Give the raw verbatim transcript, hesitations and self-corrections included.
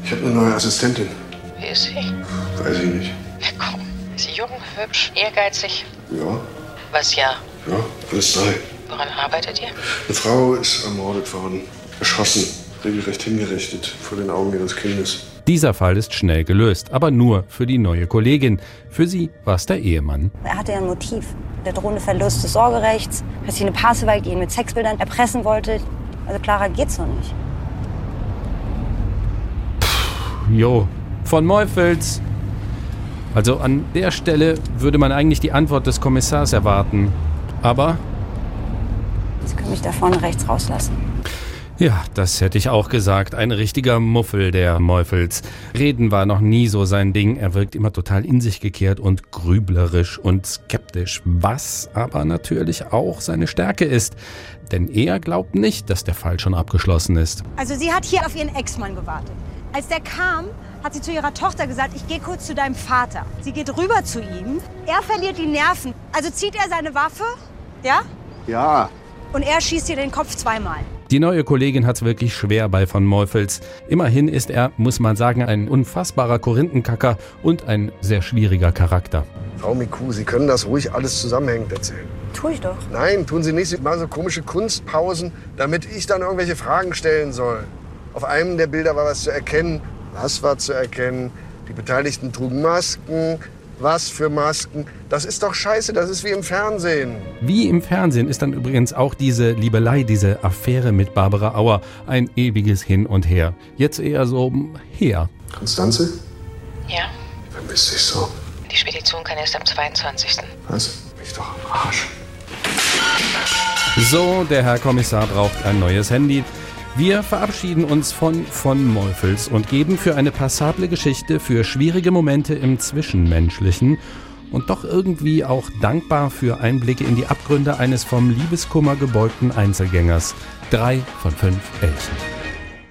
Ich habe eine neue Assistentin. Wie ist sie? Weiß ich nicht. Na komm, ist sie jung, hübsch, ehrgeizig? Ja. Was ja? Ja, alles drei. Woran arbeitet ihr? Eine Frau ist ermordet worden. Erschossen. Regelrecht hingerichtet vor den Augen ihres Kindes. Dieser Fall ist schnell gelöst, aber nur für die neue Kollegin. Für sie war es der Ehemann. Er hatte ja ein Motiv. Der drohende Verlust des Sorgerechts, dass sie eine Passewald ihn mit Sexbildern erpressen wollte. Also klarer geht's noch nicht. Jo, von Meufels. Also an der Stelle würde man eigentlich die Antwort des Kommissars erwarten. Aber... Sie können mich da vorne rechts rauslassen. Ja, das hätte ich auch gesagt. Ein richtiger Muffel, der Meufels. Reden war noch nie so sein Ding. Er wirkt immer total in sich gekehrt und grüblerisch und skeptisch. Was aber natürlich auch seine Stärke ist. Denn er glaubt nicht, dass der Fall schon abgeschlossen ist. Also sie hat hier auf ihren Ex-Mann gewartet. Als der kam, hat sie zu ihrer Tochter gesagt, ich gehe kurz zu deinem Vater. Sie geht rüber zu ihm. Er verliert die Nerven. Also zieht er seine Waffe, ja? Ja. Und er schießt ihr den Kopf zweimal. Die neue Kollegin hat's wirklich schwer bei von Meufels. Immerhin ist er, muss man sagen, ein unfassbarer Korinthenkacker und ein sehr schwieriger Charakter. Frau Miku, Sie können das ruhig alles zusammenhängend erzählen. Tu ich doch. Nein, tun Sie nicht. Sie machen so komische Kunstpausen, damit ich dann irgendwelche Fragen stellen soll. Auf einem der Bilder war was zu erkennen. Was war zu erkennen? Die Beteiligten trugen Masken. Was für Masken? Das ist doch scheiße, das ist wie im Fernsehen. Wie im Fernsehen ist dann übrigens auch diese Liebelei, diese Affäre mit Barbara Auer ein ewiges Hin und Her. Jetzt eher so her. Konstanze? Ja. Vermisst dich so. Die Spedition kann erst am zweiundzwanzigsten Was? Mich doch am Arsch. So, der Herr Kommissar braucht ein neues Handy. Wir verabschieden uns von von Meufels und geben für eine passable Geschichte, für schwierige Momente im Zwischenmenschlichen und doch irgendwie auch dankbar für Einblicke in die Abgründe eines vom Liebeskummer gebeugten Einzelgängers. Drei von fünf Elchen.